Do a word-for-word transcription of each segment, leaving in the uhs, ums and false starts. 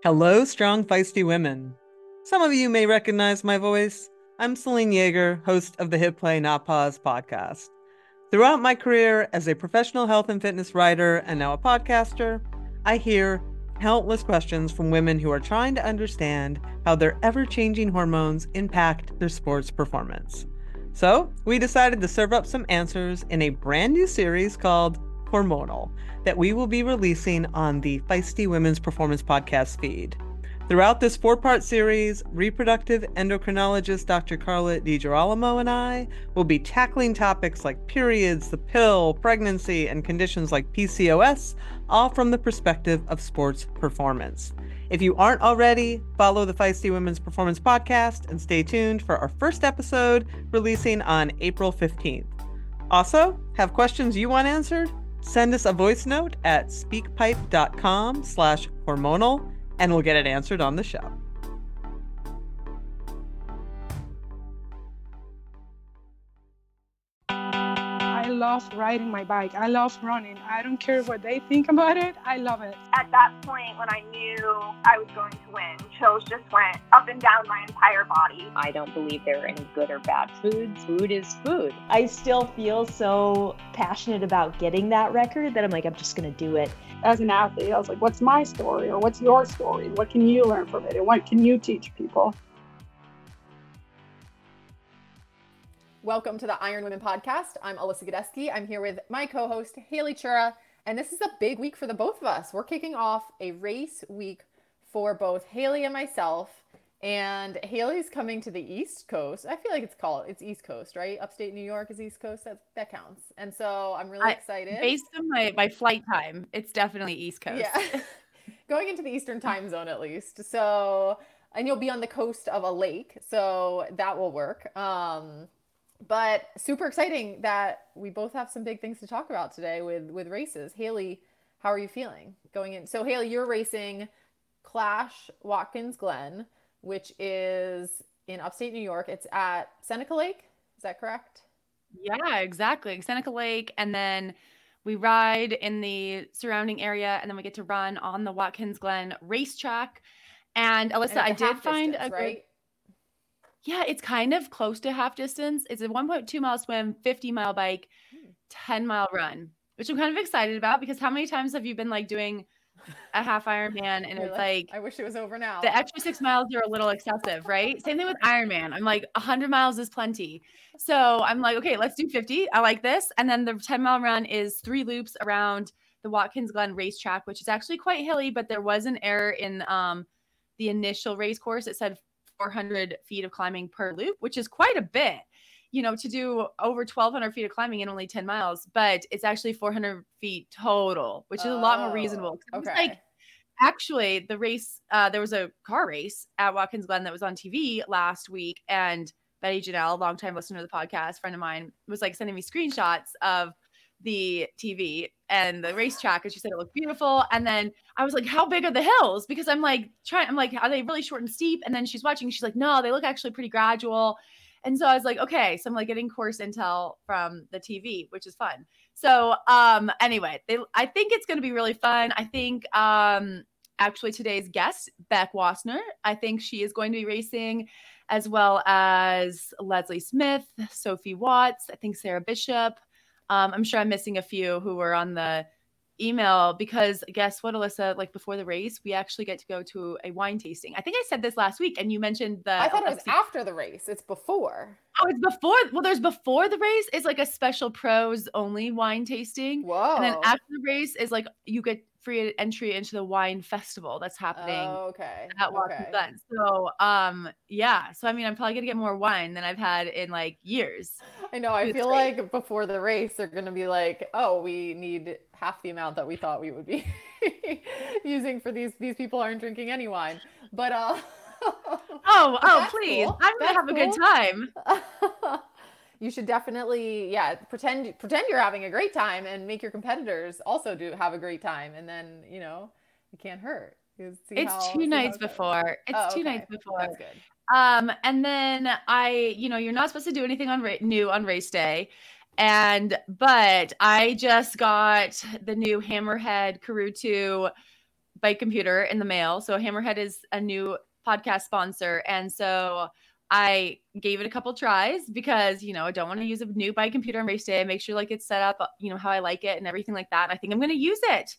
Hello, strong, feisty women. Some of you may recognize my voice. I'm Celine Yeager, host of the Hit Play Not Pause podcast. Throughout my career as a professional health and fitness writer and now a podcaster, I hear countless questions from women who are trying to understand how their ever-changing hormones impact their sports performance. So we decided to serve up some answers in a brand new series called Hormonal that we will be releasing on the Feisty Women's Performance Podcast feed. Throughout this four-part series, reproductive endocrinologist Doctor Carla DiGirolamo and I will be tackling topics like periods, the pill, pregnancy, and conditions like P C O S, all from the perspective of sports performance. If you aren't already, follow the Feisty Women's Performance Podcast and stay tuned for our first episode releasing on April fifteenth. Also, have questions you want answered? Send us a voice note at speakpipe.com slash hormonal and we'll get it answered on the show. I love riding my bike. I love running. I don't care what they think about it. I love it. At that point, when I knew I was going to win, chills just went up and down my entire body. I don't believe there are any good or bad foods. Food is food. I still feel so passionate about getting that record that I'm like, I'm just going to do it. As an athlete, I was like, what's my story or what's your story? What can you learn from it? And what can you teach people? Welcome to the Iron Women podcast. I'm Alyssa Godesky. I'm here with my co-host, Haley Chura. And this is a big week for the both of us. We're kicking off a race week for both Haley and myself. And Haley's coming to the East Coast. I feel like it's called, it's East Coast, right? Upstate New York is East Coast. That, that counts. And so I'm really I, excited. Based on my, my flight time, it's definitely East Coast. Yeah. Going into the Eastern time zone at least. So, and you'll be on the coast of a lake. So that will work. Um, But super exciting that we both have some big things to talk about today with, with races. Haley, how are you feeling going in? So Haley, you're racing Clash Watkins Glen, which is in upstate New York. It's at Seneca Lake. Is that correct? Yeah, exactly. Seneca Lake. And then we ride in the surrounding area and then we get to run on the Watkins Glen racetrack. And Alyssa, and I did find distance, a right? good, yeah, it's kind of close to half distance. It's a one point two mile swim, fifty mile bike, ten mile run, which I'm kind of excited about because how many times have you been like doing a half Ironman and You're it's like, like, I wish it was over now. the extra six miles are a little excessive, right? Same thing with Ironman. I'm like, one hundred miles is plenty. So I'm like, okay, let's do fifty. I like this. And then the ten mile run is three loops around the Watkins Glen racetrack, which is actually quite hilly, but there was an error in um, the initial race course. It said four hundred feet of climbing per loop, which is quite a bit, you know, to do over twelve hundred feet of climbing in only ten miles, but it's actually four hundred feet total, which is oh, a lot more reasonable. Okay. It's like, actually the race, uh, there was a car race at Watkins Glen that was on T V last week. And Betty Janelle, longtime listener to the podcast, friend of mine, was like sending me screenshots of the T V and the racetrack, and she said it looked beautiful. And then I was like, how big are the hills? Because I'm like trying, I'm like, are they really short and steep? And then she's watching, she's like, no, they look actually pretty gradual. And so I was like, okay, so I'm like getting course intel from the T V, which is fun. So um anyway, they, I think it's going to be really fun. I think um actually today's guest, Beck Wassner, I think she is going to be racing, as well as Leslie Smith, Sophie Watts, I think Sarah Bishop. Um, I'm sure I'm missing a few who were on the email because guess what, Alyssa, like before the race, we actually get to go to a wine tasting. I think I said this last week and you mentioned the- I thought it was after the race. It's before. Oh, it's before. Well, there's before the race is like a special pros only wine tasting. Whoa. And then after the race is like, you get free entry into the wine festival that's happening oh, okay. at Watkins okay. Glen. So, um, yeah. So, I mean, I'm probably going to get more wine than I've had in like years. I know. I It's feel great. like before the race, they're going to be like, oh, we need half the amount that we thought we would be using for these. These people aren't drinking any wine. But, uh, oh, oh, that's please. cool. I'm going to That's have a good cool. time. You should definitely, yeah, pretend pretend you're having a great time and make your competitors also do have a great time. And then, you know, it can't hurt. You see It's how- two see nights how it goes. before. It's Oh, two okay. nights before. That's good. Um, and then I, you know, you're not supposed to do anything on ra- new on race day. And, but I just got the new Hammerhead Karoo two bike computer in the mail. So Hammerhead is a new podcast sponsor. And so I gave it a couple tries because, you know, I don't want to use a new bike computer on race day. Make sure like it's set up, you know, how I like it and everything like that. And I think I'm going to use it.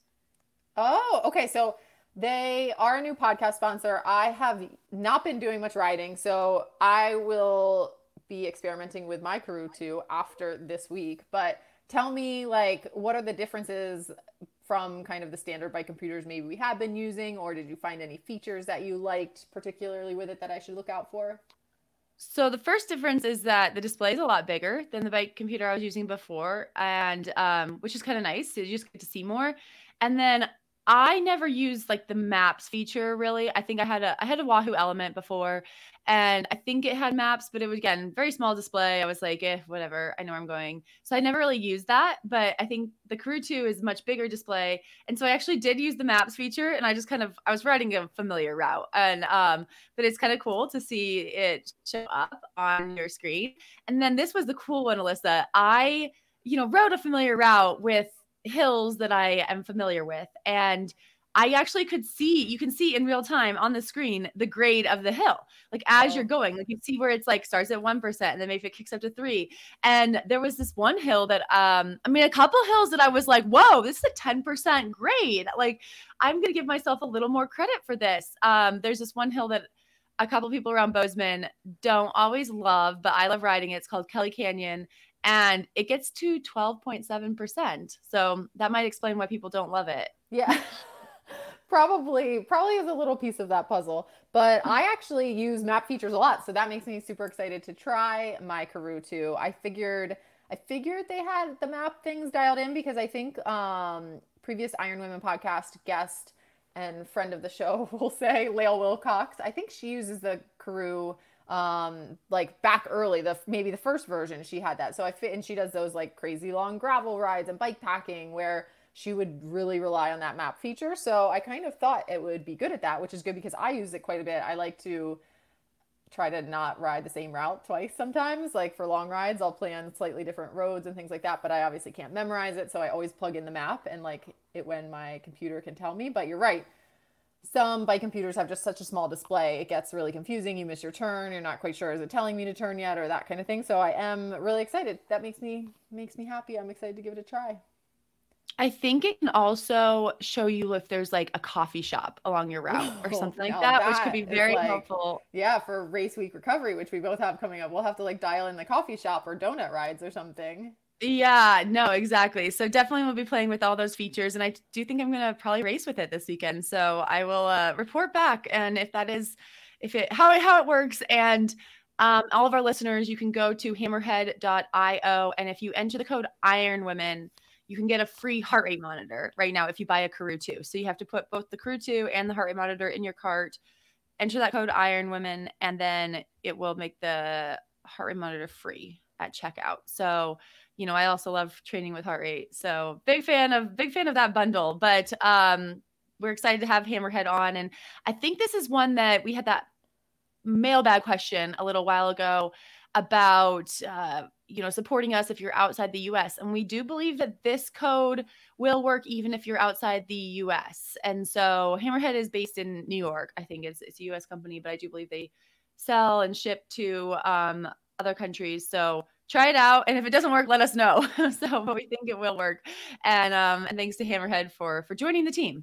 Oh, okay. So they are a new podcast sponsor. I have not been doing much riding, so I will be experimenting with my Karoo two after this week. But tell me, like, what are the differences from kind of the standard bike computers maybe we have been using, or did you find any features that you liked particularly with it that I should look out for? So the first difference is that the display is a lot bigger than the bike computer I was using before, and um, which is kind of nice. So you just get to see more. And then I never used like the maps feature really. I think I had a I had a Wahoo Element before, and I think it had maps, but it was again very small display. I was like, eh, whatever. I know where I'm going. So I never really used that. But I think the Karoo two is a much bigger display, and so I actually did use the maps feature. And I just kind of I was riding a familiar route, and um, but it's kind of cool to see it show up on your screen. And then this was the cool one, Alyssa. I you know rode a familiar route with hills that I am familiar with, and I actually could see you can see in real time on the screen the grade of the hill, like as oh. you're going, like you see where it's like starts at one percent and then maybe it kicks up to three. And there was this one hill that um I mean a couple hills that I was like, whoa, this is a ten percent grade. Like I'm gonna give myself a little more credit for this. Um there's this one hill that a couple people around Bozeman don't always love, but I love riding it. It's called Kelly Canyon. And it gets to twelve point seven percent. So that might explain why people don't love it. Yeah, probably, probably is a little piece of that puzzle. But I actually use map features a lot. So that makes me super excited to try my Karoo two. I figured, I figured they had the map things dialed in because I think um, previous Iron Women podcast guest and friend of the show, we'll say, Lael Wilcox, I think she uses the Karoo um like back early, the maybe the first version she had that. So I fit, and she does those like crazy long gravel rides and bike packing where she would really rely on that map feature. So I kind of thought it would be good at that, which is good because I use it quite a bit. I like to try to not ride the same route twice sometimes. Like for long rides, I'll plan slightly different roads and things like that, but I obviously can't memorize it. So I always plug in the map and like it when my computer can tell me. But you're right. Some bike computers have just such a small display. It gets really confusing. You miss your turn. You're not quite sure, is it telling me to turn yet, or that kind of thing. So I am really excited. That makes me makes me happy. I'm excited to give it a try. I think it can also show you if there's like a coffee shop along your route or something like that, that, which could be very like, helpful. Yeah, for race week recovery, which we both have coming up. We'll have to like dial in the coffee shop or donut rides or something. Yeah, no, exactly. So definitely we'll be playing with all those features, and I do think I'm going to probably race with it this weekend. So I will uh, report back, and if that is, if it how it how it works, and um, all of our listeners, you can go to hammerhead dot io, and if you enter the code IRONWOMEN, you can get a free heart rate monitor right now if you buy a Karoo two. So you have to put both the Karoo two and the heart rate monitor in your cart, enter that code IRONWOMEN, and then it will make the heart rate monitor free at checkout. So you know, I also love training with heart rate. So big fan of big fan of that bundle, but um, we're excited to have Hammerhead on. And I think this is one that we had that mailbag question a little while ago about, uh, you know, supporting us if you're outside the U S. And we do believe that this code will work even if you're outside the U S. And so Hammerhead is based in New York. I think it's, it's a U S company, but I do believe they sell and ship to um, other countries. So try it out, and if it doesn't work, let us know. So, but we think it will work. And um, and thanks to Hammerhead for for joining the team.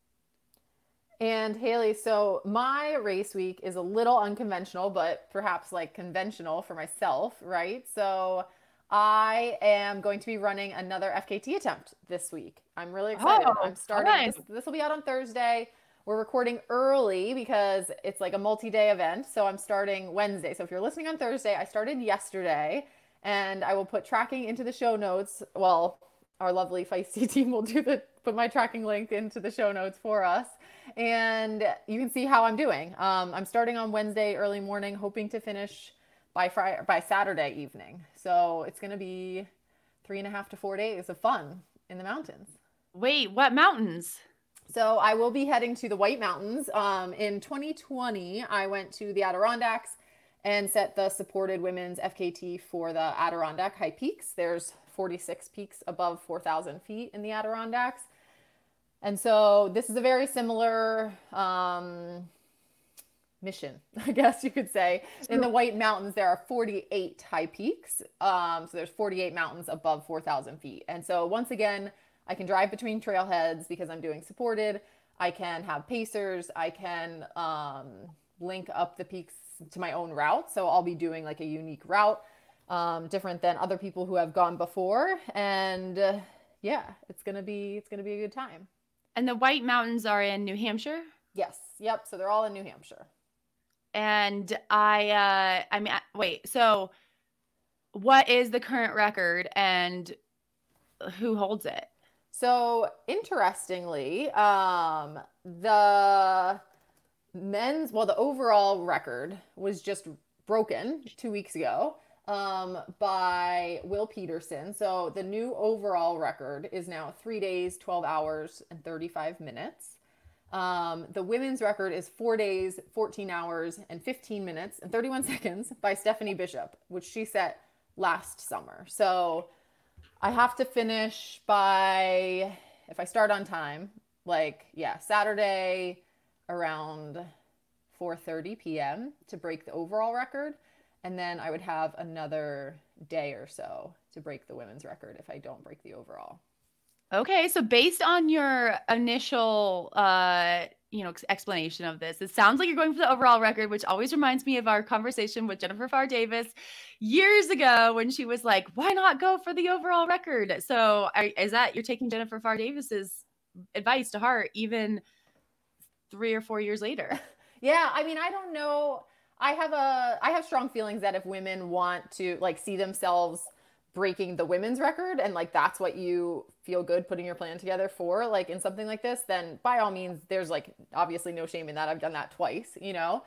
And Haley, so my race week is a little unconventional, but perhaps like conventional for myself, right? So I am going to be running another F K T attempt this week. I'm really excited. Oh, I'm starting. Nice. This, this will be out on Thursday. We're recording early because it's like a multi-day event. So I'm starting Wednesday. So if you're listening on Thursday, I started yesterday. And I will put tracking into the show notes. Well, our lovely Feisty team will do the put my tracking link into the show notes for us. And you can see how I'm doing. Um, I'm starting on Wednesday early morning, hoping to finish by Friday, by Saturday evening. So it's going to be three and a half to four days of fun in the mountains. Wait, what mountains? So I will be heading to the White Mountains. Um, in twenty twenty, I went to the Adirondacks and set the supported women's F K T for the Adirondack High Peaks. There's forty-six peaks above four thousand feet in the Adirondacks. And so this is a very similar um, mission, I guess you could say. In the White Mountains, there are forty-eight high peaks. Um, so there's forty-eight mountains above four thousand feet. And so once again, I can drive between trailheads because I'm doing supported. I can have pacers. I can um, link up the peaks to my own route. So I'll be doing like a unique route, um, different than other people who have gone before. And uh, yeah, it's going to be, it's going to be a good time. And the White Mountains are in New Hampshire? Yes. Yep. So they're all in New Hampshire. And I, uh, I mean, wait, so what is the current record and who holds it? So interestingly, um, the men's, well, the overall record was just broken two weeks ago um, by Will Peterson. So the new overall record is now three days, twelve hours, and thirty-five minutes. Um, the women's record is four days, fourteen hours, and fifteen minutes and thirty-one seconds by Stephanie Bishop, which she set last summer. So I have to finish by, if I start on time, like, yeah, Saturday around four thirty p.m. to break the overall record. And then I would have another day or so to break the women's record if I don't break the overall. Okay, so based on your initial, uh, you know, explanation of this, it sounds like you're going for the overall record, which always reminds me of our conversation with Jennifer Farr Davis years ago when she was like, "Why not go for the overall record?" So, are, is that you're taking Jennifer Farr Davis's advice to heart, even three or four years later? Yeah, I mean, I don't know. I have a, I have strong feelings that if women want to like see themselves breaking the women's record and like that's what you feel good putting your plan together for, like in something like this, then by all means there's like obviously no shame in that. I've done that twice, you know.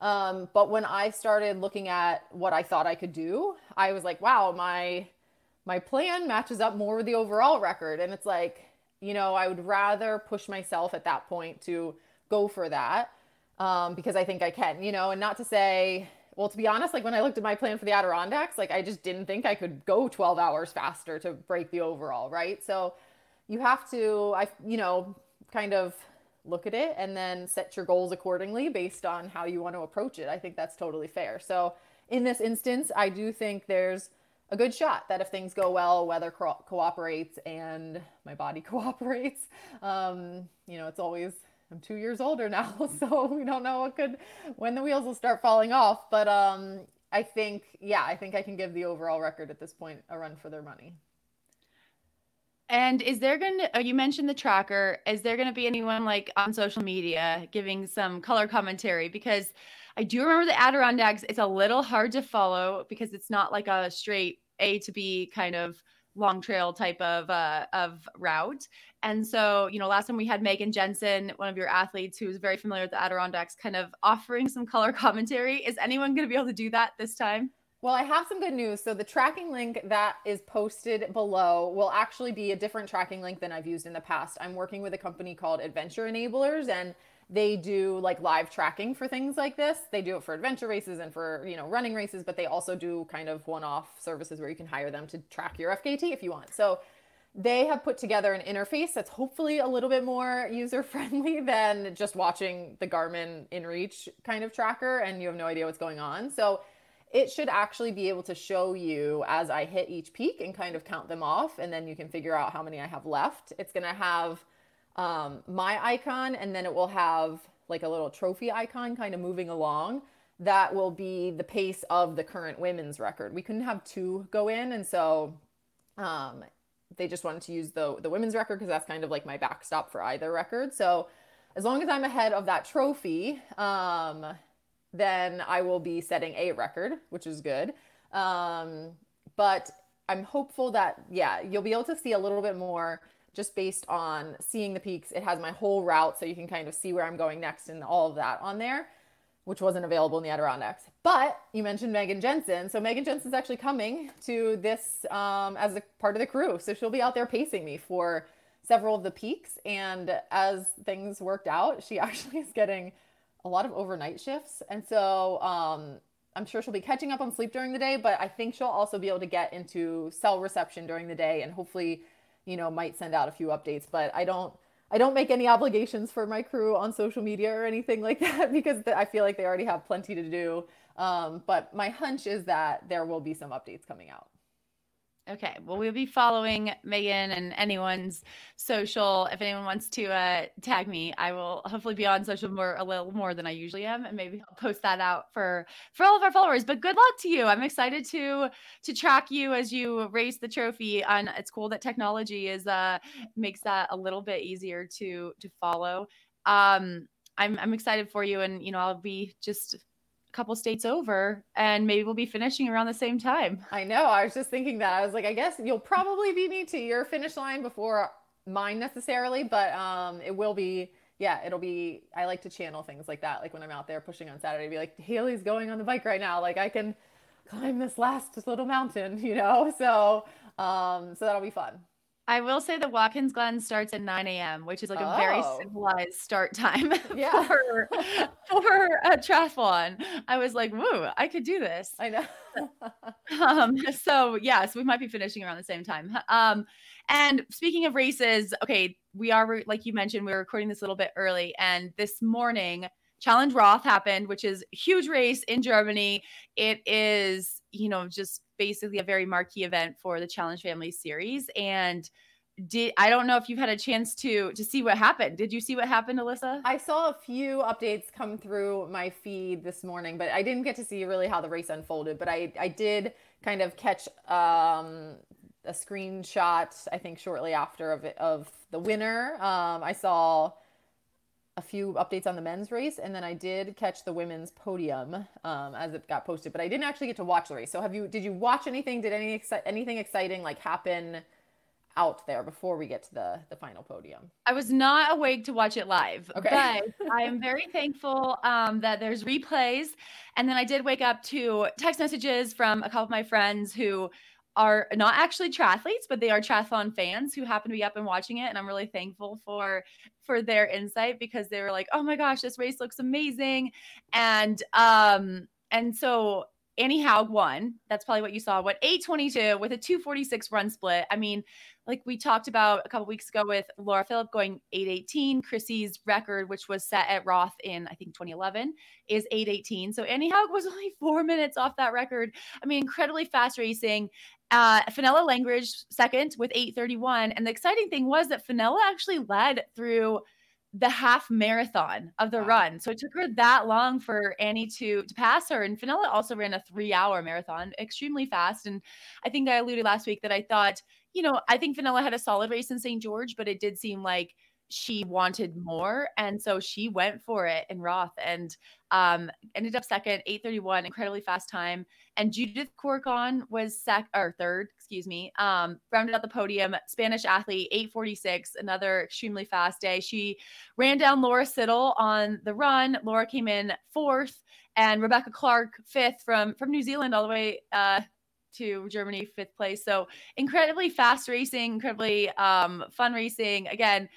Um but when I started looking at what I thought I could do, I was like, wow, my my plan matches up more with the overall record. And it's like, you know, I would rather push myself at that point to go for that um because I think I can, you know. And not to say, well, to be honest, like when I looked at my plan for the Adirondacks, like I just didn't think I could go twelve hours faster to break the overall, right? So you have to, I, you know, kind of look at it and then set your goals accordingly based on how you want to approach it. I think that's totally fair. So in this instance, I do think there's a good shot that if things go well, weather co- cooperates and my body cooperates. Um, you know, it's always, I'm two years older now, so we don't know what could, when the wheels will start falling off. But um, I think, yeah, I think I can give the overall record at this point a run for their money. And is there going to, you mentioned the tracker, is there going to be anyone like on social media giving some color commentary? Because I do remember the Adirondacks, it's a little hard to follow because it's not like a straight A to B kind of long trail type of uh, of route. And so, you know, last time we had Megan Jensen, one of your athletes who was very familiar with the Adirondacks, kind of offering some color commentary. Is anyone going to be able to do that this time? Well, I have some good news. So the tracking link that is posted below will actually be a different tracking link than I've used in the past. I'm working with a company called Adventure Enablers, and they do like live tracking for things like this. They do it for adventure races and for, you know, running races, but they also do kind of one-off services where you can hire them to track your F K T if you want. So they have put together an interface that's hopefully a little bit more user-friendly than just watching the Garmin InReach kind of tracker and you have no idea what's going on. So it should actually be able to show you as I hit each peak and kind of count them off, and then you can figure out how many I have left. It's going to have um, my icon, and then it will have like a little trophy icon kind of moving along. That will be the pace of the current women's record. We couldn't have two go in, and so um, they just wanted to use the, the women's record because that's kind of like my backstop for either record. So as long as I'm ahead of that trophy, um, then I will be setting a record, which is good. Um, but I'm hopeful that, yeah, you'll be able to see a little bit more just based on seeing the peaks. It has my whole route, so you can kind of see where I'm going next and all of that on there, which wasn't available in the Adirondacks. But you mentioned Megan Jensen. So Megan Jensen's actually coming to this um, as a part of the crew. So she'll be out there pacing me for several of the peaks. And as things worked out, she actually is getting a lot of overnight shifts. And so um, I'm sure she'll be catching up on sleep during the day, but I think she'll also be able to get into cell reception during the day and hopefully, you know, might send out a few updates. But I don't, I don't make any obligations for my crew on social media or anything like that because I feel like they already have plenty to do. Um, but my hunch is that there will be some updates coming out. Okay, well, we'll be following Megan and anyone's social. If anyone wants to uh, tag me, I will hopefully be on social more a little more than I usually am, and maybe I'll post that out for for all of our followers. But good luck to you. I'm excited to to track you as you race the trophy. And it's cool that technology is uh makes that a little bit easier to to follow. Um, I'm I'm excited for you, and you know I'll be just couple states over and maybe we'll be finishing around the same time. I know. I was just thinking that. I was like, I guess you'll probably beat me to your finish line before mine necessarily, but um, it will be, yeah, it'll be, I like to channel things like that. Like when I'm out there pushing on Saturday, be like, Haley's going on the bike right now. Like I can climb this last little mountain, you know? So, um, so that'll be fun. I will say that Watkins Glen starts at nine a.m., which is like a oh. very civilized start time yeah. for, for a triathlon. I was like, woo, I could do this. I know. um, so, yes, yeah, so we might be finishing around the same time. Um, and speaking of races, okay, we are, like you mentioned, we were recording this a little bit early. And this morning, Challenge Roth happened, which is a huge race in Germany. It is, you know, just basically a very marquee event for the Challenge Family Series. And did I don't know if you've had a chance to to see what happened. Did you see what happened, Alyssa? I saw a few updates come through my feed this morning, but I didn't get to see really how the race unfolded. But I, I did kind of catch um, a screenshot, I think, shortly after of, it, of the winner. Um, I saw a few updates on the men's race, and then I did catch the women's podium um, as it got posted, but I didn't actually get to watch the race. So have you, did you watch anything? Did any exci- anything exciting like happen out there before we get to the, the final podium? I was not awake to watch it live, okay. but I am very thankful um, that there's replays. And then I did wake up to text messages from a couple of my friends who are not actually triathletes, but they are triathlon fans who happen to be up and watching it. And I'm really thankful for, for their insight because they were like, oh my gosh, this race looks amazing. And, um, and so Annie Haug won. That's probably what you saw. What eight twenty-two with a two forty-six run split. I mean, like we talked about a couple weeks ago with Laura Philipp going eight eighteen. Chrissy's record, which was set at Roth in I think twenty eleven, is eight eighteen. So Annie Haug was only four minutes off that record. I mean, incredibly fast racing. Uh, Fenella Langridge second with eight thirty-one. And the exciting thing was that Fenella actually led through the half marathon of the wow. run. So it took her that long for Annie to, to pass her. And Fenella also ran a three hour marathon, extremely fast. And I think I alluded last week that I thought, you know, I think Fenella had a solid race in Saint George, but it did seem like she wanted more. And so she went for it in Roth and um, ended up second, eight thirty-one, incredibly fast time. And Judith Corcon was sec or third, excuse me, um, rounded out the podium. Spanish athlete, eight forty-six, another extremely fast day. She ran down Laura Siddle on the run. Laura came in fourth and Rebecca Clark fifth from, from New Zealand all the way uh, to Germany, fifth place. So incredibly fast racing, incredibly um, fun racing. Again,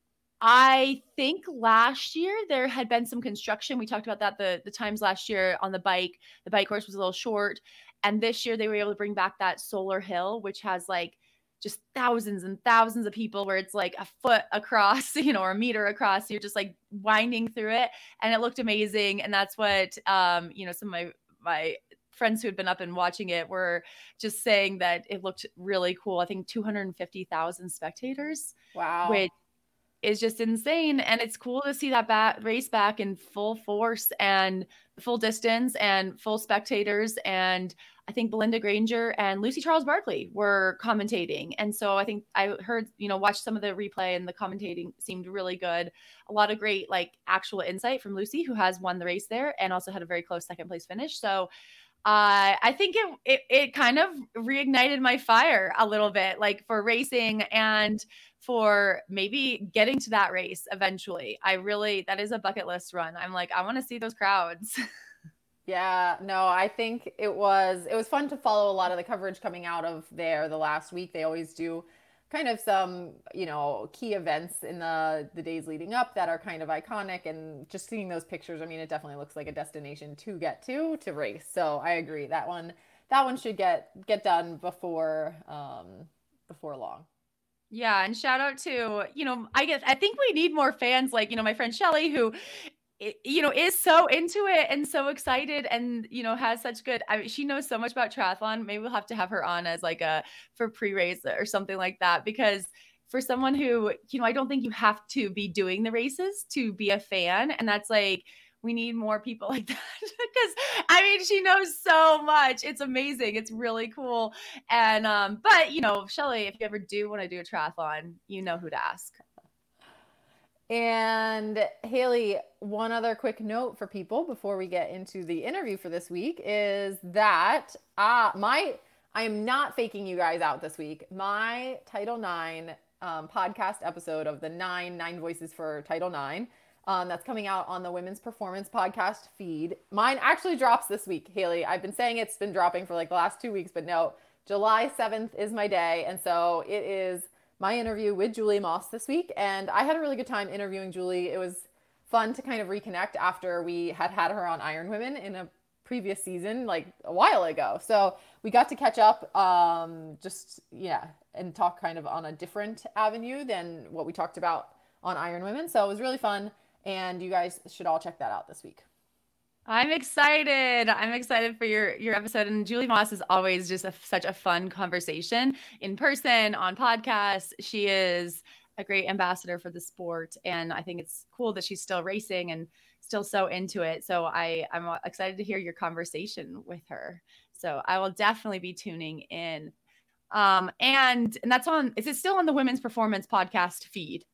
I think last year there had been some construction. We talked about that the, the times last year on the bike. The bike course was a little short. And this year they were able to bring back that Solar Hill, which has like just thousands and thousands of people where it's like a foot across, you know, or a meter across. You're just like winding through it. And it looked amazing. And that's what, um, you know, some of my, my friends who had been up and watching it were just saying that it looked really cool. I think two hundred fifty thousand spectators. Wow. Which is just insane. And it's cool to see that back, race back in full force and full distance and full spectators. And I think Belinda Granger and Lucy Charles Barkley were commentating. And so I think I heard, you know, watched some of the replay and the commentating seemed really good. A lot of great, like actual insight from Lucy, who has won the race there and also had a very close second place finish. So Uh, I think it, it it kind of reignited my fire a little bit, like for racing and for maybe getting to that race eventually. I really, that is a bucket list run. I'm like, I want to see those crowds. Yeah, no, I think it was, it was fun to follow a lot of the coverage coming out of there the last week. They always do kind of some, you know, key events in the, the days leading up that are kind of iconic, and just seeing those pictures, I mean, it definitely looks like a destination to get to, to race. So I agree that one, that one should get, get done before, um, before long. Yeah, and shout out to, you know, I guess I think we need more fans like, you know, my friend Shelly, who, i- you know, is so into it and so excited and, you know, has such good, I mean, she knows so much about triathlon. Maybe we'll have to have her on as like a, for pre-race or something like that, because for someone who, you know, I don't think you have to be doing the races to be a fan. And that's like, we need more people like that because I mean, she knows so much. It's amazing. It's really cool. And, um, but you know, Shelly, if you ever do want to do a triathlon, you know who to ask. And Haley, one other quick note for people before we get into the interview for this week is that uh, my I am not faking you guys out this week. My Title nine um, podcast episode of the nine nine voices for Title nine um, that's coming out on the Women's Performance podcast feed. Mine actually drops this week, Haley. I've been saying it's been dropping for like the last two weeks, but no, July seventh is my day, and so it is my interview with Julie Moss this week. And I had a really good time interviewing Julie. It was fun to kind of reconnect after we had had her on Iron Women in a previous season, like a while ago. So we got to catch up, um, just, yeah, and talk kind of on a different avenue than what we talked about on Iron Women. So it was really fun. And you guys should all check that out this week. I'm excited. I'm excited for your your episode. And Julie Moss is always just a, such a fun conversation in person, on podcasts. She is a great ambassador for the sport. And I think it's cool that she's still racing and still so into it. So I, I'm excited to hear your conversation with her. So I will definitely be tuning in. Um, and and that's on, is it still on the Women's Performance podcast feed?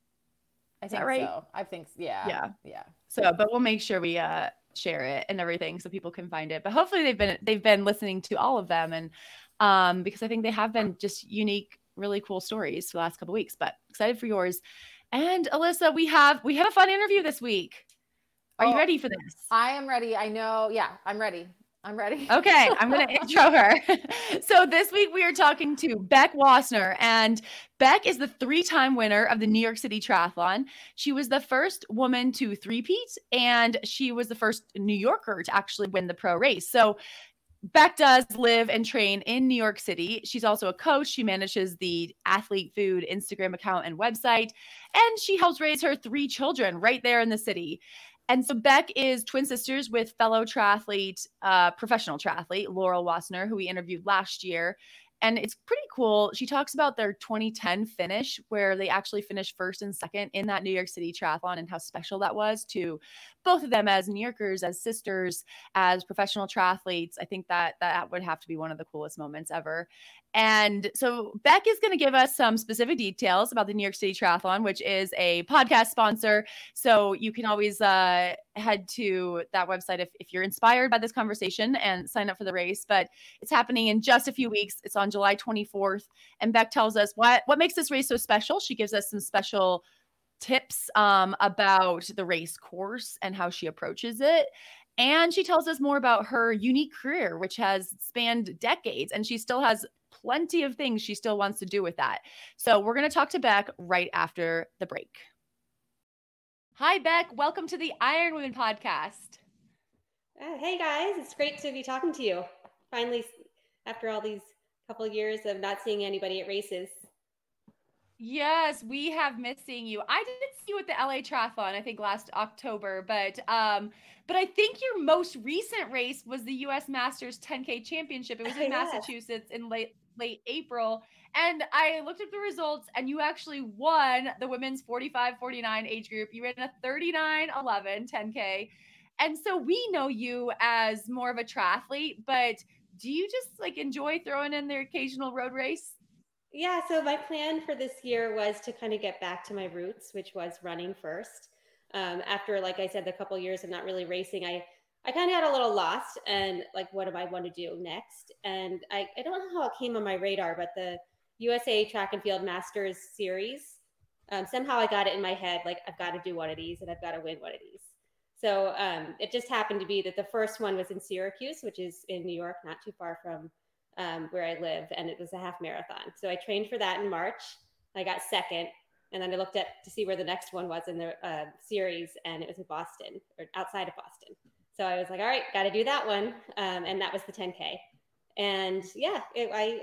I Is think that right? so. I think, yeah. Yeah. Yeah. So, but we'll make sure we, uh, share it and everything so people can find it. But hopefully they've been they've been listening to all of them, and um because I think they have been just unique, really cool stories for the last couple of weeks. But excited for yours. And Alyssa, we have we have a fun interview this week. Are Oh, you ready for this? I am ready. I know. Yeah, I'm ready. I'm ready. Okay, I'm going to intro her. So this week we are talking to Beck Wasner, and Beck is the three-time winner of the New York City Triathlon. She was the first woman to three-peat, and she was the first New Yorker to actually win the pro race. So Beck does live and train in New York City. She's also a coach. She manages the Athlete Food Instagram account and website, and she helps raise her three children right there in the city. And so Beck is twin sisters with fellow triathlete, uh, professional triathlete, Laurel Wasner, who we interviewed last year. And it's pretty cool. She talks about their twenty ten finish, where they actually finished first and second in that New York City Triathlon, and how special that was to both of them as New Yorkers, as sisters, as professional triathletes. I think that that would have to be one of the coolest moments ever. And so Beck is going to give us some specific details about the New York City Triathlon, which is a podcast sponsor. So you can always uh, head to that website if, if you're inspired by this conversation and sign up for the race. But it's happening in just a few weeks. It's on July twenty-fourth. And Beck tells us what, what makes this race so special. She gives us some special tips um, about the race course and how she approaches it. And she tells us more about her unique career, which has spanned decades, and she still has plenty of things she still wants to do with that. So we're going to talk to Beck right after the break. Hi, Beck. Welcome to the Iron Women podcast. Uh, hey, guys. It's great to be talking to you. Finally, after all these couple of years of not seeing anybody at races. Yes, we have missed seeing you. I didn't see you at the L A Triathlon, I think last October, but um, but I think your most recent race was the U S Masters ten K Championship. It was in Yes. Massachusetts in late late April, and I looked up the results, and you actually won the women's forty-five forty-nine age group. You ran a thirty-nine eleven ten K, and so we know you as more of a triathlete, but do you just like enjoy throwing in the occasional road race? Yeah, so my plan for this year was to kind of get back to my roots, which was running first. Um, after, like I said, the couple of years of not really racing, I, I kind of had a little lost and like, what do I want to do next? And I, I don't know how it came on my radar, but the U S A Track and Field Masters Series, um, somehow I got it in my head, like I've got to do one of these and I've got to win one of these. So um, it just happened to be that the first one was in Syracuse, which is in New York, not too far from Um, where I live, and it was a half marathon. So I trained for that in March. I got second, and then I looked at to see where the next one was in the uh, series, and it was in Boston, or outside of Boston. So I was like, all right, got to do that one, um, and that was the ten K. And yeah, it, I, I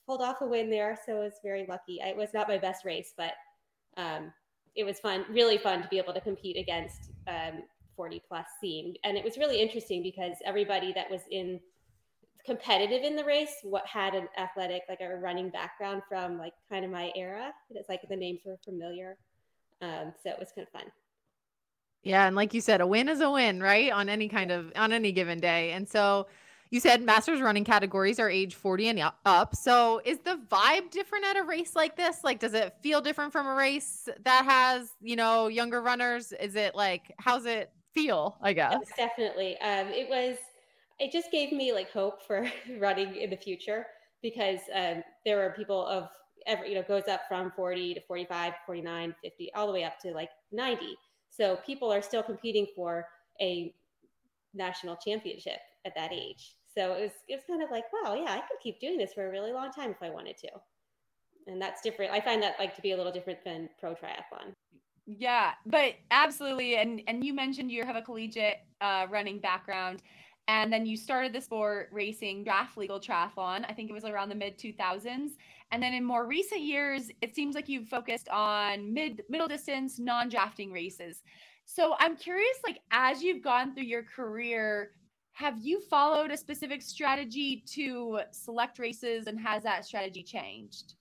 pulled off a win there. So I was very lucky. I, it was not my best race, but um, it was fun, really fun to be able to compete against um, forty plus scene. And it was really interesting because everybody that was in competitive in the race, what had an athletic, like a running background from like kind of my era. It's like the names were familiar. Um, so it was kind of fun. Yeah. And like you said, a win is a win, right? On any kind of, on any given day. And so you said masters running categories are age forty and up. So is the vibe different at a race like this? Like, does it feel different from a race that has, you know, younger runners? Is it like, how's it feel, I guess? Yes, definitely. Um, it was, it just gave me like hope for running in the future because um, there are people of every, you know, goes up from forty to forty-five, forty-nine, fifty, all the way up to like ninety. So people are still competing for a national championship at that age. So it was, it was kind of like, wow, yeah, I could keep doing this for a really long time if I wanted to. And that's different. I find that like to be a little different than pro triathlon. Yeah, but absolutely. And and you mentioned you have a collegiate uh, running background, and then you started the sport racing draft legal triathlon. I think it was around the mid two thousands. And then in more recent years, it seems like you've focused on mid middle distance, non-drafting races. So I'm curious, like as you've gone through your career, have you followed a specific strategy to select races, and has that strategy changed?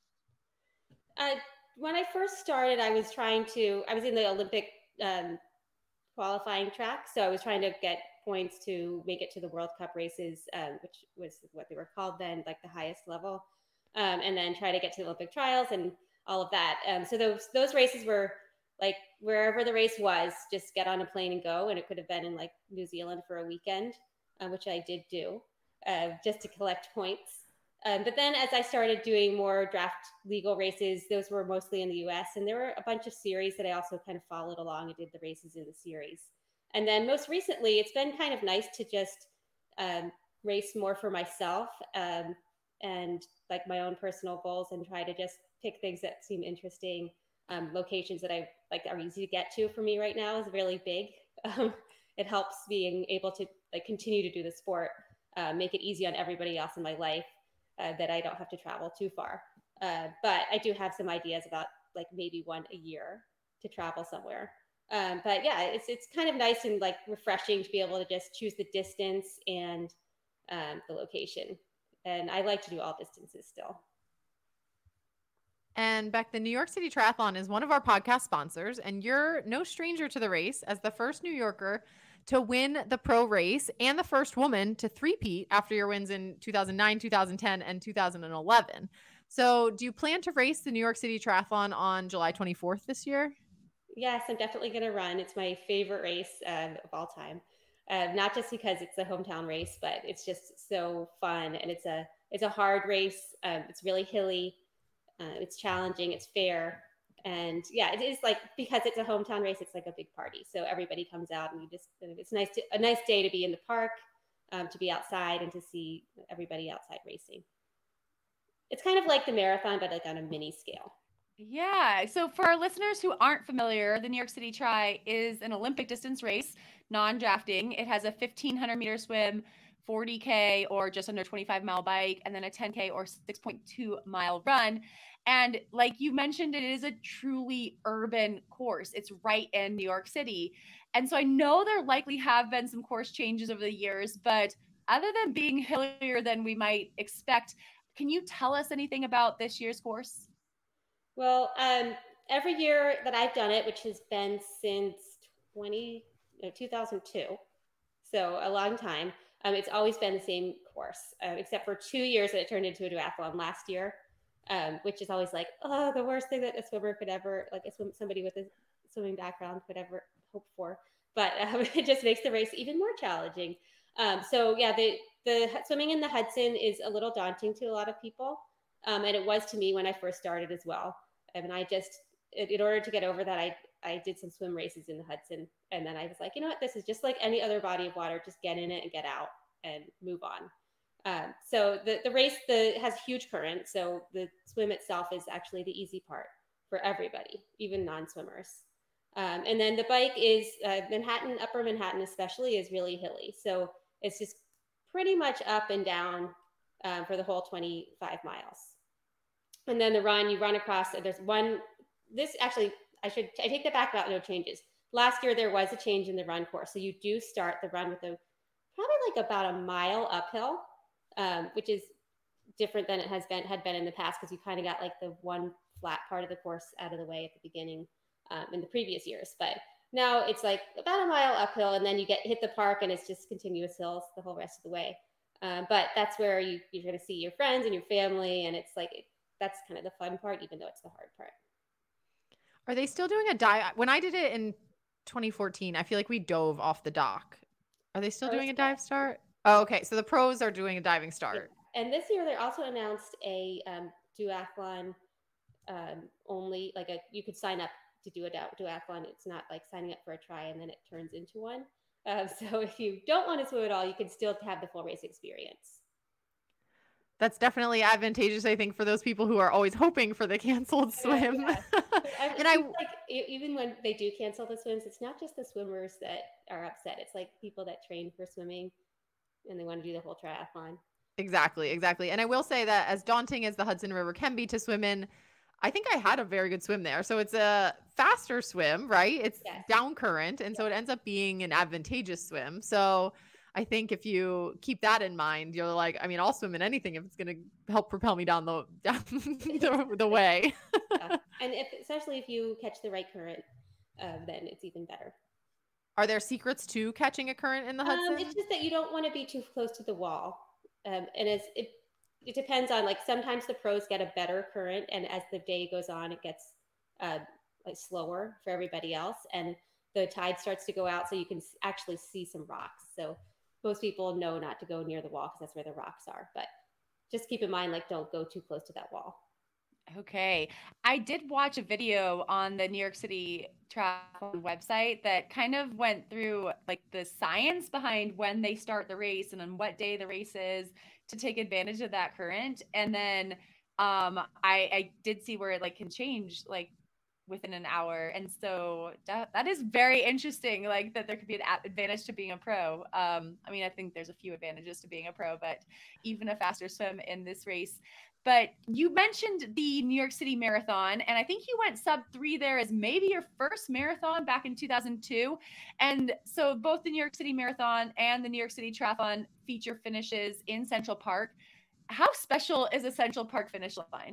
Uh, when I first started, I was trying to, I was in the Olympic um, qualifying track. So I was trying to get points to make it to the World Cup races, um, which was what they were called then, like the highest level. Um, and then try to get to the Olympic trials and all of that. Um, so those, those races were like wherever the race was, just get on a plane and go. And it could have been in like New Zealand for a weekend, uh, which I did do, uh, just to collect points. Um, but then as I started doing more draft legal races, those were mostly in the U S. And there were a bunch of series that I also kind of followed along and did the races in the series. And then most recently, it's been kind of nice to just um, race more for myself um, and like my own personal goals and try to just pick things that seem interesting. Um, locations that I like are easy to get to for me right now is really big. Um, it helps being able to like continue to do the sport, uh, make it easy on everybody else in my life. Uh, that I don't have to travel too far. Uh, but I do have some ideas about like maybe one a year to travel somewhere. Um, but yeah, it's it's kind of nice and like refreshing to be able to just choose the distance and um, the location. And I like to do all distances still. And Beck, the New York City Triathlon is one of our podcast sponsors, and you're no stranger to the race as the first New Yorker to win the pro race and the first woman to three-peat after your wins in two thousand nine, two thousand ten, and two thousand eleven. So do you plan to race the New York City Triathlon on July twenty-fourth this year? Yes, I'm definitely going to run. It's my favorite race um, of all time. Uh, not just because it's a hometown race, but it's just so fun. And it's a, it's a hard race. Um, it's really hilly. Uh, it's challenging. It's fair. And yeah, it is like, because it's a hometown race, it's like a big party. So everybody comes out and you just, it's nice to, a nice day to be in the park, um, to be outside and to see everybody outside racing. It's kind of like the marathon, but like on a mini scale. Yeah. So for our listeners who aren't familiar, the New York City Tri is an Olympic distance race, non-drafting. It has a fifteen hundred meter swim, forty K or just under twenty-five mile bike, and then a ten K or six point two mile run. And like you mentioned, it is a truly urban course. It's right in New York City. And so I know there likely have been some course changes over the years, but other than being hillier than we might expect, can you tell us anything about this year's course? Well, um, every year that I've done it, which has been since twenty, no, two thousand two, so a long time, um, it's always been the same course, uh, except for two years that it turned into a duathlon last year, um, which is always like, oh, the worst thing that a swimmer could ever, like a swim, somebody with a swimming background could ever hope for. But um, it just makes the race even more challenging. Um, so yeah, the, the swimming in the Hudson is a little daunting to a lot of people. Um, and it was to me when I first started as well. I mean, I just, in order to get over that, I, I did some swim races in the Hudson. And then I was like, you know what, this is just like any other body of water. Just get in it and get out and move on. Um, so the, the race the, has huge current. So the swim itself is actually the easy part for everybody, even non-swimmers. Um, and then the bike is uh, Manhattan, Upper Manhattan especially, is really hilly. So it's just pretty much up and down um, for the whole twenty-five miles. And then the run, you run across, there's one, this actually, I should, I take that back about no changes. Last year, there was a change in the run course. So you do start the run with a, probably like about a mile uphill, um, which is different than it has been, had been in the past, because you kind of got like the one flat part of the course out of the way at the beginning um, in the previous years. But now it's like about a mile uphill, and then you get hit the park and it's just continuous hills the whole rest of the way. Um, but that's where you, you're going to see your friends and your family. And it's like, that's kind of the fun part, even though it's the hard part. Are they still doing a dive? When I did it in twenty fourteen, I feel like we dove off the dock. Are they still Pros doing a dive start? Oh, okay. So the pros are doing a diving start. Yeah. And this year they also announced a um, duathlon um, only, like a, you could sign up to do a duathlon. It's not like signing up for a try and then it turns into one. Um, so if you don't want to swim at all, you can still have the full race experience. That's definitely advantageous, I think, for those people who are always hoping for the canceled swim. Yeah, yeah. And I like even when they do cancel the swims, it's not just the swimmers that are upset. It's like people that train for swimming and they want to do the whole triathlon. Exactly, exactly. And I will say that as daunting as the Hudson River can be to swim in, I think I had a very good swim there. So it's a faster swim, right? It's yes. down current. And so it ends up being an advantageous swim. So I think if you keep that in mind, you're like, I mean, I'll swim in anything if it's going to help propel me down the down the, the way. Yeah. And if, especially if you catch the right current, uh, then it's even better. Are there secrets to catching a current in the Hudson? Um, it's just that you don't want to be too close to the wall. Um, and it's, it, it depends on, like, sometimes the pros get a better current, and as the day goes on, it gets uh, like slower for everybody else, and the tide starts to go out, so you can actually see some rocks. So most people know not to go near the wall because that's where the rocks are. But just keep in mind, like, don't go too close to that wall. Okay. I did watch a video on the New York City Triathlon website that kind of went through like the science behind when they start the race and on what day the race is to take advantage of that current. And then um, I, I did see where it like can change like within an hour. And so that, that is very interesting, like that there could be an advantage to being a pro. Um, I mean, I think there's a few advantages to being a pro, but even a faster swim in this race. But you mentioned the New York City Marathon, and I think you went sub three there as maybe your first marathon back in two thousand two. And so both the New York City Marathon and the New York City Triathlon feature finishes in Central Park. How special is a Central Park finish line?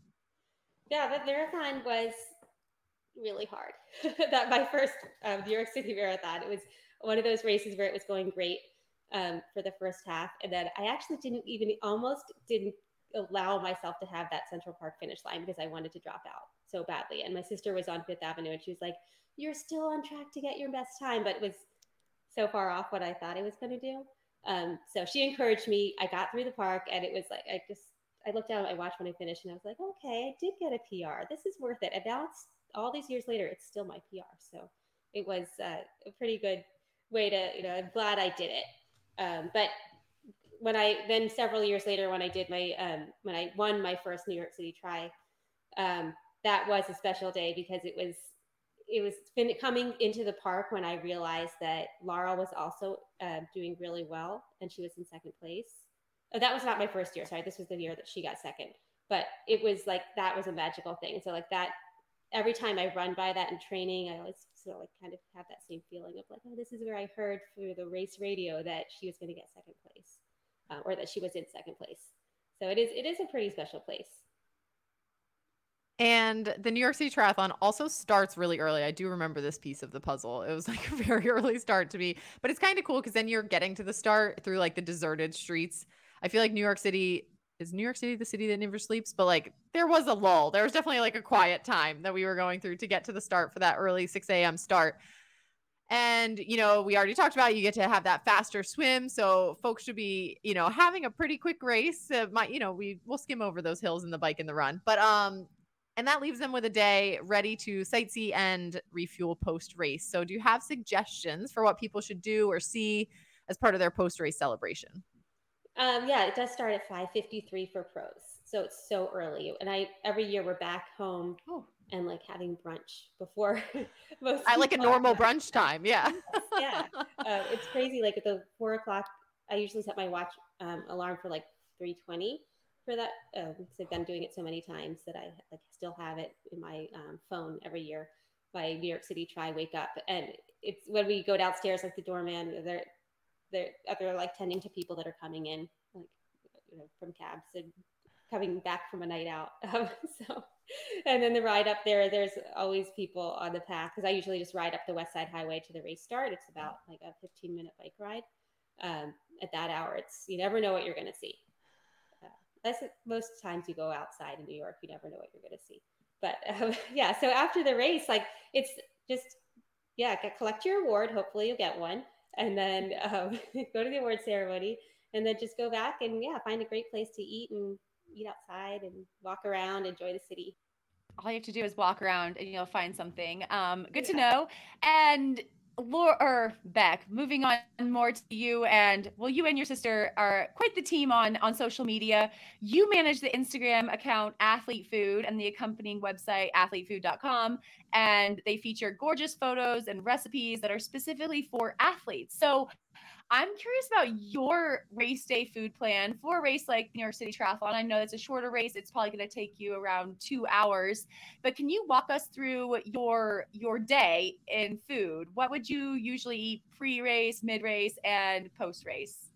Yeah, the marathon was really hard. That my first um, New York City Marathon, it was one of those races where it was going great um, for the first half. And then I actually didn't even, almost didn't allow myself to have that Central Park finish line because I wanted to drop out so badly. And my sister was on Fifth Avenue and she was like, you're still on track to get your best time, but it was so far off what I thought I was going to do. Um, so she encouraged me. I got through the park and it was like, I just, I looked down at my watch when I finished and I was like, okay, I did get a P R. This is worth it. And now it's all these years later, it's still my P R. So it was uh, a pretty good way to, you know, I'm glad I did it. Um, but when I, then several years later, when I did my, um, when I won my first New York City Tri, um, that was a special day because it was, it was been coming into the park when I realized that Laura was also uh, doing really well and she was in second place. Oh, that was not my first year. Sorry. This was the year that she got second, but it was like, that was a magical thing. So like that, every time I run by that in training, I always sort of like kind of have that same feeling of like, oh, this is where I heard through the race radio that she was going to get second place. Uh, or that she was in second place. So it is it is a pretty special place. And the New York City Triathlon also starts really early. I do remember this piece of the puzzle. It was like a very early start to me, but it's kind of cool because then you're getting to the start through like the deserted streets. I feel like New York City is New York City the city that never sleeps, but like there was a lull. There was definitely like a quiet time that we were going through to get to the start for that early six a.m. start. And, you know, we already talked about, you get to have that faster swim. So folks should be, you know, having a pretty quick race. Uh, might, you know, we will skim over those hills in the bike and the run, but, um, and that leaves them with a day ready to sightsee and refuel post race. So do you have suggestions for what people should do or see as part of their post race celebration? Um, yeah, it does start at five fifty-three for pros. So it's so early. And I, every year we're back home. Oh. And like having brunch before most I like a normal brunch time. Yeah. Yeah. Uh, it's crazy. Like at the four o'clock, I usually set my watch um, alarm for like three twenty. for that uh, because I've been doing it so many times that I like still have it in my um, phone every year. My New York City Try Wake Up, and it's when we go downstairs, like the doorman, they're they're they're like tending to people that are coming in, like you know, from cabs and coming back from a night out. Um, so, and then the ride up there, there's always people on the path because I usually just ride up the West Side Highway to the race start. It's about like a fifteen minute bike ride. Um, at that hour, it's you never know what you're going to see. Uh, that's most times you go outside in New York, you never know what you're going to see. But um, yeah, so after the race, like it's just yeah, get, collect your award. Hopefully you'll get one, and then um, go to the award ceremony, and then just go back and yeah, find a great place to eat and eat outside and walk around, enjoy the city. All you have to do is walk around and you'll find something. Um, good yeah. to know. And Laura or Beck, moving on more to you, and well, you and your sister are quite the team on on social media. You manage the Instagram account Athlete Food and the accompanying website athlete food dot com, and they feature gorgeous photos and recipes that are specifically for athletes. So I'm curious about your race day food plan for a race like New York City Triathlon. I know it's a shorter race. It's probably going to take you around two hours, but can you walk us through your, your day in food? What would you usually eat pre-race, mid-race, and post-race?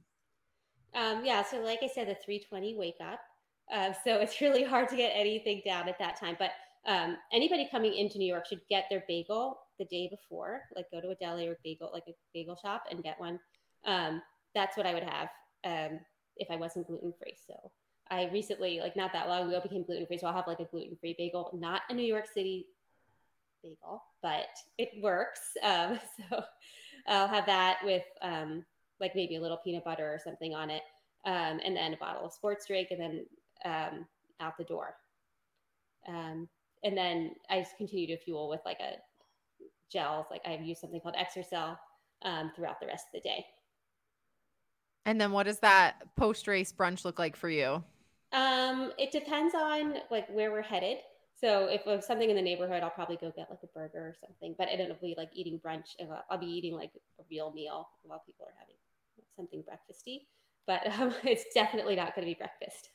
Um, yeah. So like I said, the three twenty wake up. Uh, so it's really hard to get anything down at that time, but um, anybody coming into New York should get their bagel the day before, like go to a deli or bagel, like a bagel shop and get one. Um, that's what I would have um, if I wasn't gluten-free. So I recently, like not that long ago, became gluten-free. So I'll have like a gluten-free bagel, not a New York City bagel, but it works. Um, so I'll have that with um, like maybe a little peanut butter or something on it. Um, and then a bottle of sports drink and then um, out the door. Um, and then I just continue to fuel with like a gels. Like I use something called Exercel um, throughout the rest of the day. And then what does that post-race brunch look like for you? Um, it depends on like where we're headed. So if it's something in the neighborhood, I'll probably go get like a burger or something, but it'll be like eating brunch. I'll be eating like a real meal while people are having something breakfasty, but um, it's definitely not going to be breakfast.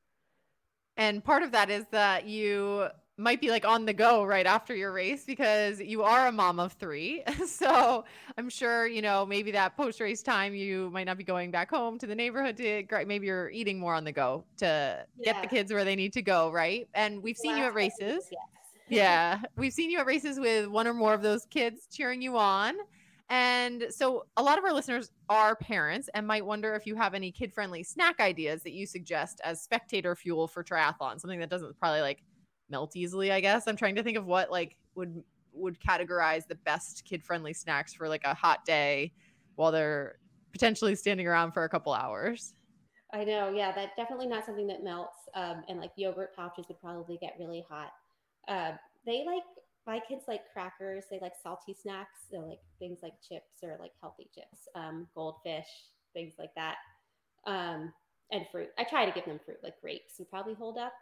And part of that is that you might be like on the go right after your race because you are a mom of three. So I'm sure, you know, maybe that post-race time, you might not be going back home to the neighborhood to maybe you're eating more on the go to yeah. get the kids where they need to go. Right. And we've seen Last you at races. Years, yes. Yeah. We've seen you at races with one or more of those kids cheering you on. And so a lot of our listeners are parents and might wonder if you have any kid-friendly snack ideas that you suggest as spectator fuel for triathlon, something that doesn't probably like melt easily, I guess. I'm trying to think of what like would would categorize the best kid-friendly snacks for like a hot day while they're potentially standing around for a couple hours. I know. Yeah, that's definitely not something that melts. Um, and like yogurt pouches would probably get really hot. Uh, they like, my kids like crackers. They like salty snacks. So like things like chips or like healthy chips, um, goldfish, things like that. Um, and fruit. I try to give them fruit like grapes and probably hold up.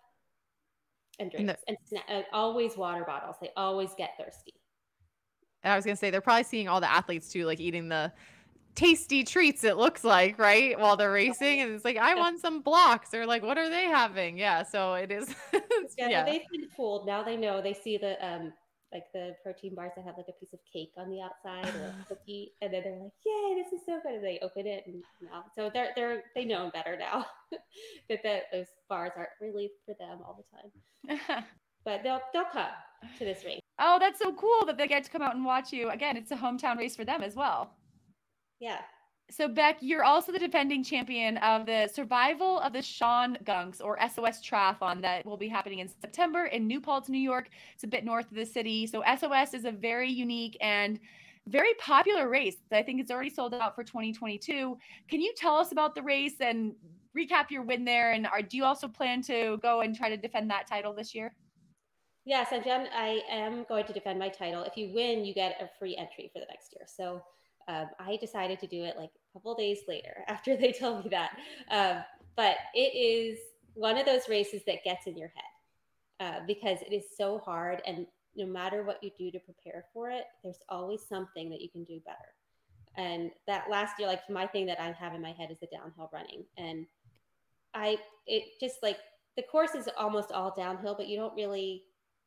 And drinks and, the, and sna- uh, always water bottles. They always get thirsty. And I was going to say, they're probably seeing all the athletes too, like eating the tasty treats, it looks like, right? While they're racing. And it's like, I want some blocks. Or like, what are they having? Yeah. So it is. yeah, yeah. They've been fooled. Now they know. They see the, um, like the protein bars that have like a piece of cake on the outside or a cookie. And then they're like, yay, this is so good. And they open it. And you know, so they're, they're, they know better now that, that those bars aren't really for them all the time. But they'll they'll come to this race. Oh, that's so cool that they get to come out and watch you. Again, it's a hometown race for them as well. Yeah. So Beck, you're also the defending champion of the Survival of the Sean Gunks, or S O S Triathlon, that will be happening in September in New Paltz, New York. It's a bit north of the city. So S O S is a very unique and very popular race. I think it's already sold out for twenty twenty-two. Can you tell us about the race and recap your win there? And are, do you also plan to go and try to defend that title this year? Yes, I've done, I am going to defend my title. If you win, you get a free entry for the next year. So um, I decided to do it like a couple days later after they told me that. Um, but it is one of those races that gets in your head uh, because it is so hard. And no matter what you do to prepare for it, there's always something that you can do better. And that last year, like my thing that I have in my head is the downhill running. And I, it just like the course is almost all downhill, but you don't really,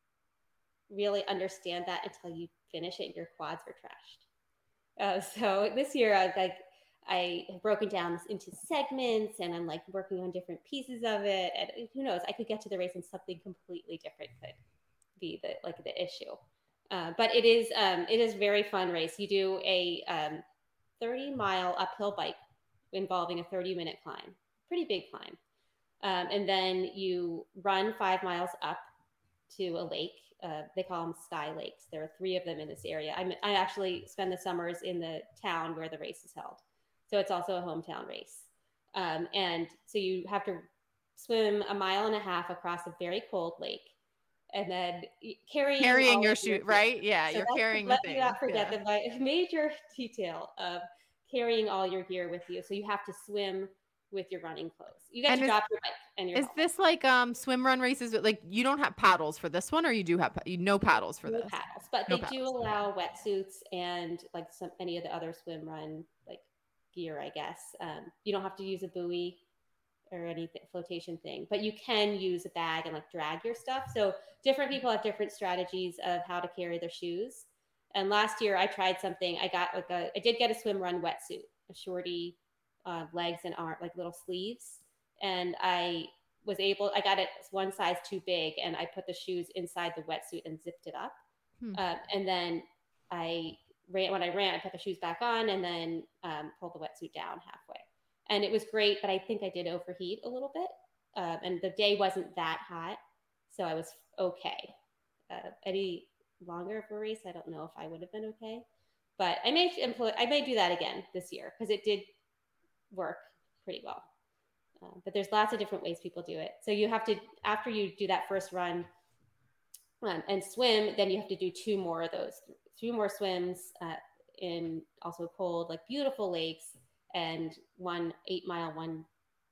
really understand that until you finish it and your quads are trashed. Uh, so this year, I like, I have broken down this into segments and I'm like working on different pieces of it. And who knows, I could get to the race and something completely different could be the, like the issue. Uh, but it is, um, it is very fun race. You do a um, thirty mile uphill bike involving a thirty minute climb, pretty big climb. Um, and then you run five miles up to a lake. Uh, they call them sky lakes. There are three of them in this area. I'm, I actually spend the summers in the town where the race is held. So it's also a hometown race. Um, and so you have to swim a mile and a half across a very cold lake and then carrying, carrying your shoe, right? Yeah, so you're carrying let the me thing. not forget yeah. the my major detail of carrying all your gear with you. So you have to swim with your running clothes. You get And to is- drop your bike and your Is helmet. this like um swim run races? Like you don't have paddles for this one, or you do have you no paddles for No this? paddles, but No they do paddles. allow wetsuits and like some any of the other swim run like gear, I guess. Um, you don't have to use a buoy or anything flotation thing, but you can use a bag and like drag your stuff. So different people have different strategies of how to carry their shoes. And last year I tried something. I got like a I did get a swim run wetsuit, a shorty uh, legs and arm like little sleeves, and I was able, I got it one size too big and I put the shoes inside the wetsuit and zipped it up. Hmm. Uh, and then I ran, when I ran, I put the shoes back on and then um, pulled the wetsuit down halfway. And it was great, but I think I did overheat a little bit. Uh, and the day wasn't that hot, so I was okay. Uh, any longer of a race, I don't know if I would have been okay. But I may employ, I may do that again this year because it did work pretty well. Uh, but there's lots of different ways people do it. So you have to, after you do that first run um, and swim, then you have to do two more of those, two more swims uh, in also cold, like beautiful lakes, and one eight mile, one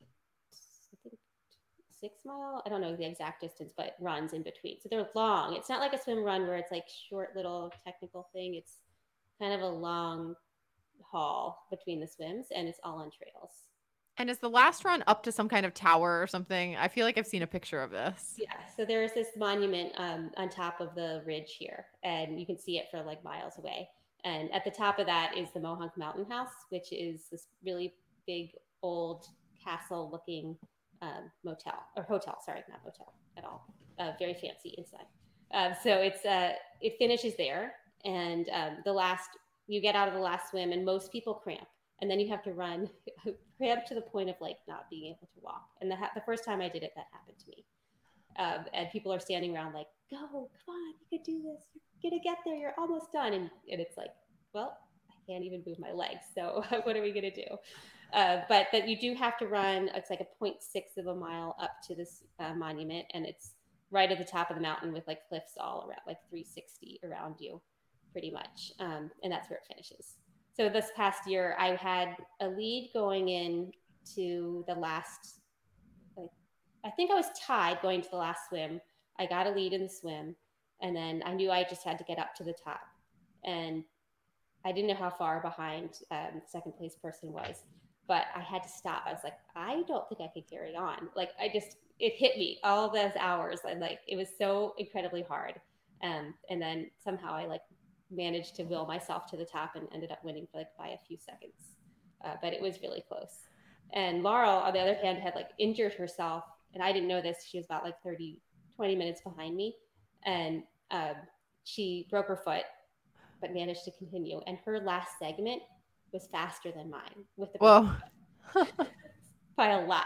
I think six mile. I don't know the exact distance, but runs in between. So they're long. It's not like a swim run where it's like short little technical thing. It's kind of a long haul between the swims, and it's all on trails. And is the last run up to some kind of tower or something? I feel like I've seen a picture of this. Yeah, so there's this monument um, on top of the ridge here, and you can see it for like miles away. And at the top of that is the Mohonk Mountain House, which is this really big old castle-looking um, motel or hotel. Sorry, not motel at all. Uh, very fancy inside. Um, so it's uh, it finishes there, and um, the last you get out of the last swim, and most people cramp. And then you have to run, cramp to the point of like not being able to walk. And the, ha- the first time I did it, that happened to me. Um, and people are standing around like, go, come on, you can do this. You're going to get there. You're almost done. And, and it's like, well, I can't even move my legs. So what are we going to do? Uh, but but you do have to run, it's like a zero point six of a mile up to this uh, monument. And it's right at the top of the mountain with like cliffs all around, like three sixty around you, pretty much. Um, and that's where it finishes. So this past year, I had a lead going in to the last, like, I think I was tied going to the last swim. I got a lead in the swim, and then I knew I just had to get up to the top. And I didn't know how far behind um, the second place person was, but I had to stop. I was like, I don't think I could carry on. Like, I just, it hit me all those hours. And like, it was so incredibly hard. Um, and then somehow I like, managed to will myself to the top and ended up winning for like by a few seconds. Uh, but it was really close. And Laurel, on the other hand, had like injured herself. And I didn't know this. She was about like thirty, twenty minutes behind me. And um, she broke her foot, but managed to continue. And her last segment was faster than mine with the Whoa. by a lot.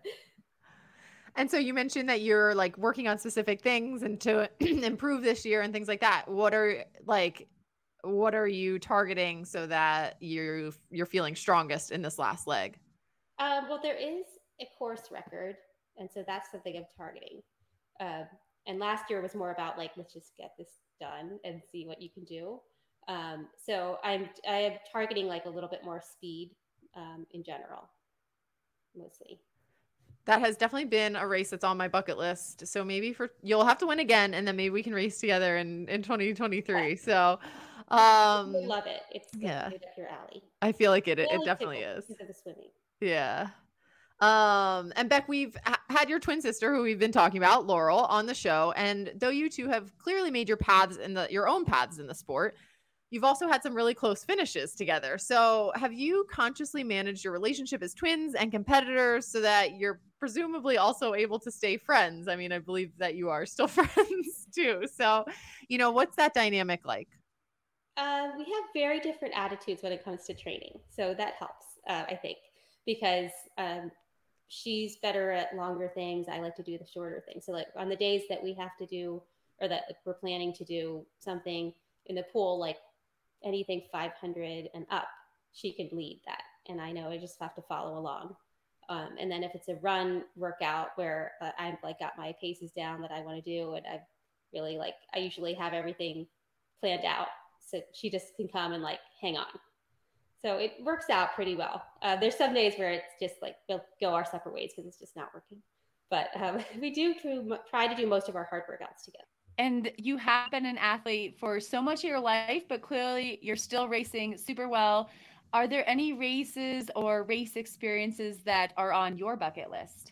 And so you mentioned that you're like working on specific things and to improve this year and things like that. What are like, what are you targeting so that you're you're feeling strongest in this last leg? Um, well, there is a course record, and so that's something I'm targeting. Uh, and last year was more about like, let's just get this done and see what you can do. Um, so I'm I am targeting like a little bit more speed um, in general, mostly. That has definitely been a race that's on my bucket list. So maybe for you'll have to win again, and then maybe we can race together in, in twenty twenty-three. Yeah. So um I love it. It's yeah, right up your alley. I feel like it it, Well, it definitely is. because of the swimming. Yeah. Um, and Beck, we've ha- had your twin sister, who we've been talking about, Laurel, on the show. And though you two have clearly made your paths in the your own paths in the sport, you've also had some really close finishes together. So have you consciously managed your relationship as twins and competitors so that you're presumably also able to stay friends? I mean, I believe that you are still friends too. So, you know, what's that dynamic like? Uh, we have very different attitudes when it comes to training. So that helps, uh, I think, because um, she's better at longer things. I like to do the shorter things. So like on the days that we have to do, or that like, we're planning to do something in the pool, like anything five hundred and up, she can lead that. And I know I just have to follow along. Um, and then if it's a run workout where uh, I've like got my paces down that I want to do, and I've really like, I usually have everything planned out. So she just can come and like hang on. So it works out pretty well. Uh, there's some days where it's just like we'll go our separate ways because it's just not working. But um, we do try to do most of our hard workouts together. And you have been an athlete for so much of your life, but clearly you're still racing super well. Are there any races or race experiences that are on your bucket list?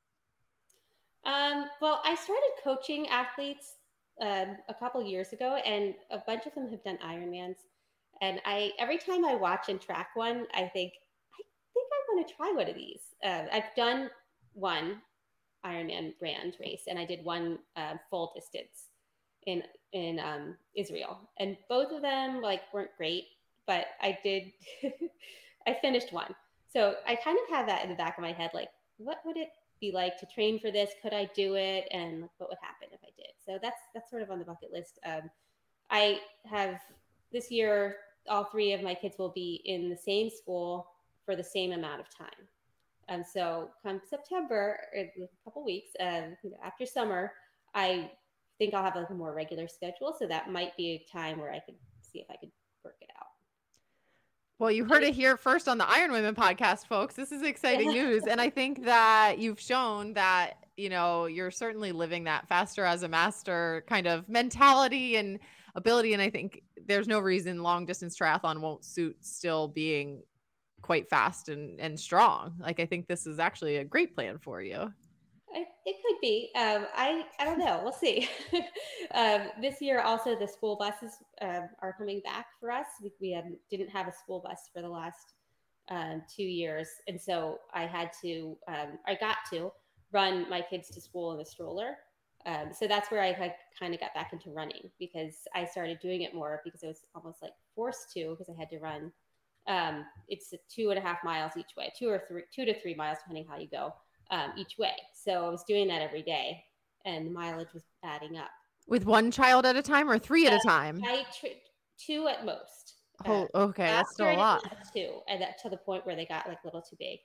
Um, well, I started coaching athletes um, a couple years ago, and a bunch of them have done Ironmans. And I, every time I watch and track one, I think, I think I want to try one of these. Uh, I've done one Ironman brand race, and I did one uh, full distance in in um, Israel, and both of them like weren't great, but I did. I finished one, so I kind of had that in the back of my head, like, what would it be like to train for this? Could I do it? And what would happen if I did? So that's that's sort of on the bucket list. Um, I have this year, all three of my kids will be in the same school for the same amount of time. And so come September, in a couple weeks, um, you know, after summer, I think I'll have like a more regular schedule. So that might be a time where I could see if I could work it out. Well, you heard it here first on the Iron Women podcast, folks. This is exciting news. And I think that you've shown that, you know, you're certainly living that faster as a master kind of mentality and ability. And I think there's no reason long distance triathlon won't suit still being quite fast and, and strong. Like, I think this is actually a great plan for you. I, it could be. Um, I I don't know. We'll see. um, this year, also the school buses uh, are coming back for us. We, we had, didn't have a school bus for the last um, two years, and so I had to. Um, I got to run my kids to school in a stroller. Um, so that's where I had kind of got back into running, because I started doing it more because I was almost like forced to, because I had to run. Um, it's two and a half miles each way, two or three, two to three miles, depending how you go. Um, each way. So I was doing that every day, and the mileage was adding up. With one child at a time or three at uh, a time? I tr- two at most. Oh, uh, okay. That's still a lot. Two, and that to the point where they got like a little too big.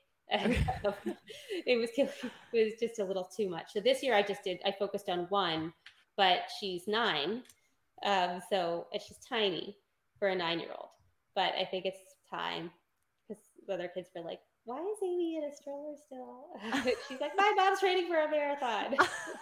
it was it was just a little too much. So this year I just did. I focused on one, but she's nine, um, so and she's tiny for a nine-year-old. But I think it's time, because the other kids were like, why is Amy in a stroller still? She's like, my mom's training for a marathon.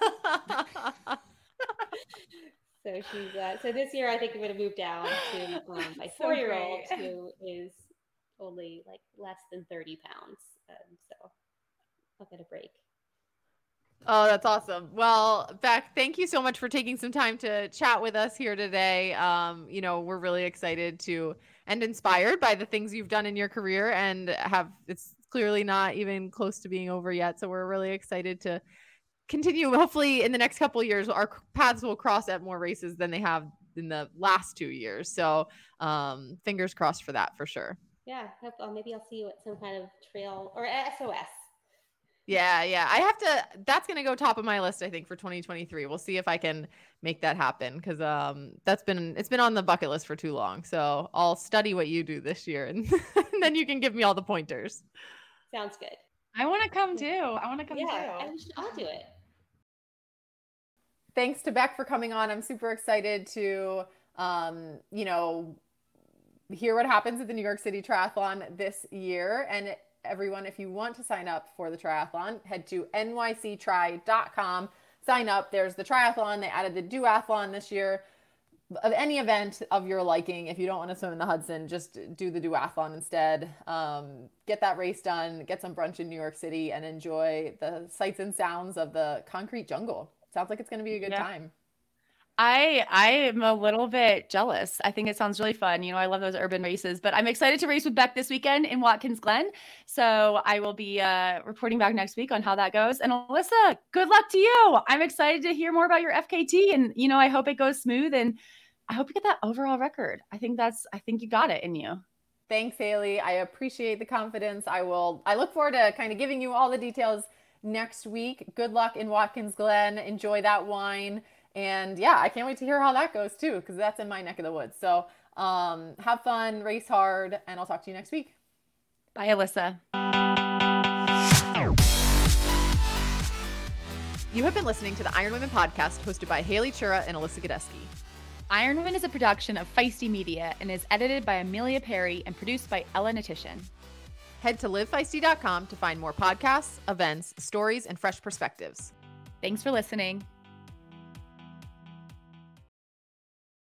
so she's uh, so this year I think I'm going to move down to um, my So four-year-old great. who is only like less than thirty pounds. Um, so I'll get a break. Oh, that's awesome. Well, Beck, thank you so much for taking some time to chat with us here today. Um, you know, we're really excited to and inspired by the things you've done in your career, and have it's clearly not even close to being over yet. So we're really excited to continue. Hopefully in the next couple of years, our paths will cross at more races than they have in the last two years. So um, fingers crossed for that for sure. Yeah, hope, uh, maybe I'll see you at some kind of trail or S O S. Yeah, yeah. I have to, that's going to go top of my list, I think, for twenty twenty-three. We'll see if I can make that happen, because um, that's been, it's been on the bucket list for too long. So I'll study what you do this year, and, and then you can give me all the pointers. Sounds good. I want to come too. I want to come Yeah, too. and we should all do it. Thanks to Beck for coming on. I'm super excited to, um, you know, hear what happens at the New York City Triathlon this year. And everyone, if you want to sign up for the triathlon, head to N Y C tri dot com. Sign up. There's the triathlon. They added the duathlon this year. of any event of your liking. If you don't want to swim in the Hudson, just do the duathlon instead. Um, get that race done, get some brunch in New York City, and enjoy the sights and sounds of the concrete jungle. Sounds like it's going to be a good Yeah. time. I I am a little bit jealous. I think it sounds really fun. You know, I love those urban races, but I'm excited to race with Beck this weekend in Watkins Glen. So I will be uh, reporting back next week on how that goes. And Alyssa, good luck to you. I'm excited to hear more about your F K T, and you know, I hope it goes smooth, and I hope you get that overall record. I think that's I think you got it in you. Thanks, Haley. I appreciate the confidence. I will. I look forward to kind of giving you all the details next week. Good luck in Watkins Glen. Enjoy that wine. And yeah, I can't wait to hear how that goes too, because that's in my neck of the woods. So um, have fun, race hard, and I'll talk to you next week. Bye, Alyssa. You have been listening to the Iron Women podcast, hosted by Haley Chura and Alyssa Godesky. Iron Women is a production of Feisty Media and is edited by Amelia Perry and produced by Ella Natishan. Head to live feisty dot com to find more podcasts, events, stories, and fresh perspectives. Thanks for listening.